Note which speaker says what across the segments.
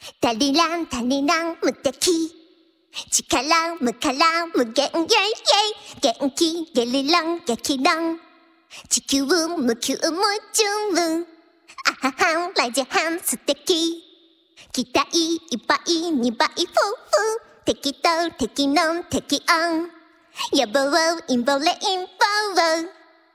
Speaker 1: 足りらん無敵力無から無限イェイイェイ元気ゲリラン激論地球無休無重あははんラジハン素敵期待いっぱい2倍フーフー適当適論適音野望陰謀レインボー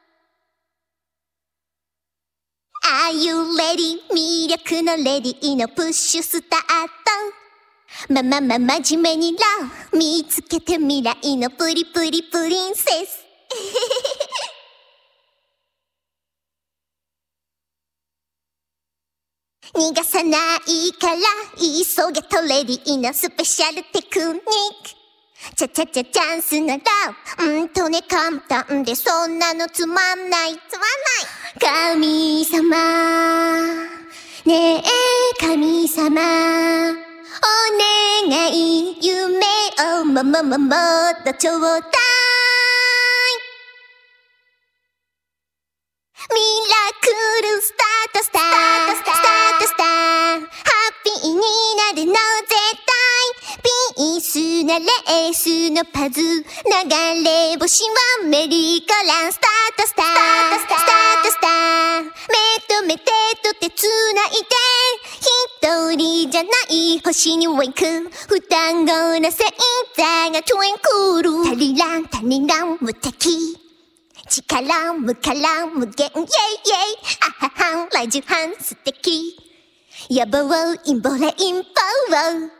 Speaker 1: Are you ready? 魅力のレディのプッシュスタート真面目にラブ見つけて未来のプリプリプリンセス逃がさないから急げとレディのスペシャルテクニックチャンスなら簡単でそんなのつまんない神様ねえ神様お願い夢をもっとちょうだいミラクルスタートハッピーになるの絶対ピースなレースのパズル流れ星はメリーゴーランスタート目と目手と手つないで一人じゃない星にウィンク双子の星座がトゥインクル足りらん無敵力無から無限イェイイェイあははんラジハン素敵野望陰謀レインボー